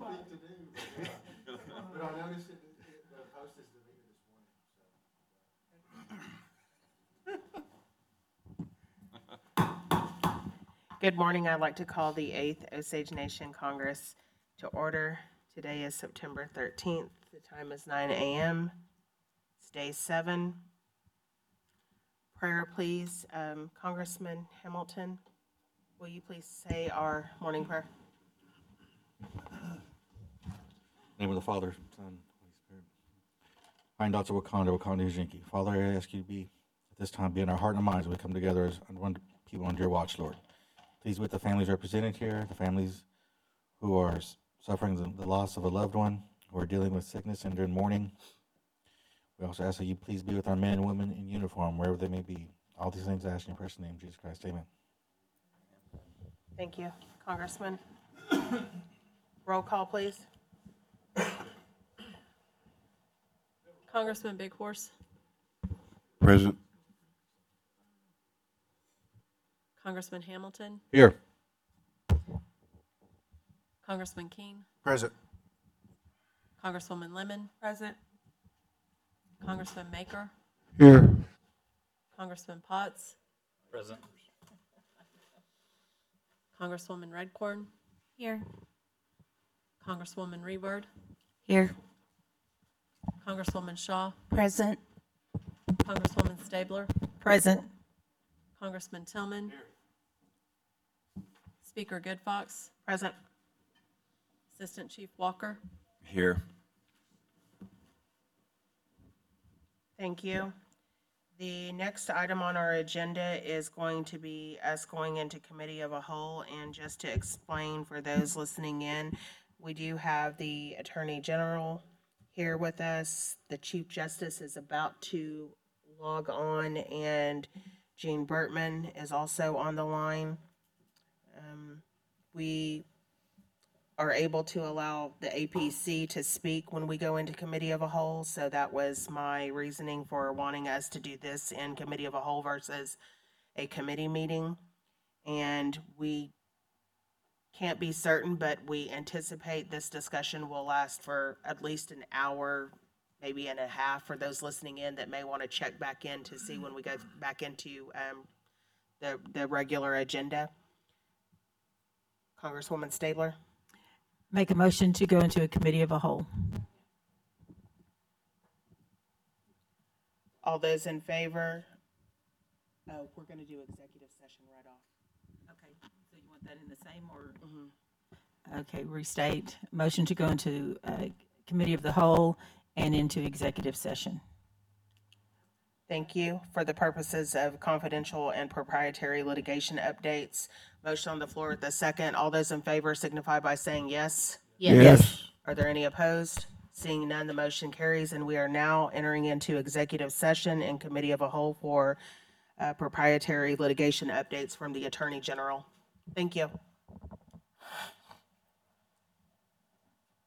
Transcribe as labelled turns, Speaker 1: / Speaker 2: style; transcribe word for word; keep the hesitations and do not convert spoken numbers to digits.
Speaker 1: thing to do. But, uh, but I noticed it, it the post is deleted this morning.
Speaker 2: Good morning. I'd like to call the eighth Osage Nation Congress to order. Today is September thirteenth. The time is nine a m It's day seven. Prayer, please. Um, Congressman Hamilton, will you please say our morning prayer?
Speaker 3: In the name of the Father, Son, Holy Spirit. Find Doctor Wakanda, Wakanda Ujinki. Father, I ask you to be, at this time, be in our heart and minds as we come together as one people under your watch, Lord. Please with the families represented here, the families who are suffering the, the loss of a loved one, who are dealing with sickness and during mourning. We also ask that you please be with our men and women in uniform, wherever they may be. All these things I ask in your precious name, Jesus Christ. Amen.
Speaker 2: Thank you. Congressman. Roll call, please.
Speaker 4: Congressman Big Horse,
Speaker 5: Present.
Speaker 4: Congressman Hamilton,
Speaker 3: Here.
Speaker 4: Congressman King,
Speaker 1: Present.
Speaker 4: Congresswoman Lemon,
Speaker 2: Present.
Speaker 4: Congressman Maker,
Speaker 5: Here.
Speaker 4: Congressman Potts,
Speaker 6: Present.
Speaker 4: Congresswoman Redcorn,
Speaker 7: Here.
Speaker 4: Congresswoman Reward,
Speaker 7: Here.
Speaker 4: Congresswoman Shaw,
Speaker 7: Present.
Speaker 4: Congresswoman Stabler,
Speaker 7: Present.
Speaker 4: Congressman Tillman, Speaker Goodfox,
Speaker 2: Present.
Speaker 4: Assistant Chief Walker,
Speaker 5: Here.
Speaker 2: Thank you. The next item on our agenda is going to be us going into committee of a whole. And just to explain for those listening in, we do have the Attorney General here with us. The Chief Justice is about to log on, and Gene Bertman is also on the line. Um, we are able to allow the A P C to speak when we go into committee of a whole, so that was my reasoning for wanting us to do this in committee of a whole versus a committee meeting. And we can't be certain, but we anticipate this discussion will last for at least an hour, maybe and a half, for those listening in that may want to check back in to see when we go back into um, the, the regular agenda. Congresswoman Stabler?
Speaker 7: Make a motion to go into a committee of a whole.
Speaker 2: All those in favor? Oh, we're going to do executive session right off.
Speaker 7: Okay, so you want that in the same or? Okay, restate. Motion to go into a committee of the whole and into executive session.
Speaker 2: Thank you. For the purposes of confidential and proprietary litigation updates, motion on the floor at the second. All those in favor signify by saying yes.
Speaker 5: Yes.
Speaker 2: Are there any opposed? Seeing none, the motion carries, and we are now entering into executive session in committee of a whole for uh, proprietary litigation updates from the Attorney General. Thank you.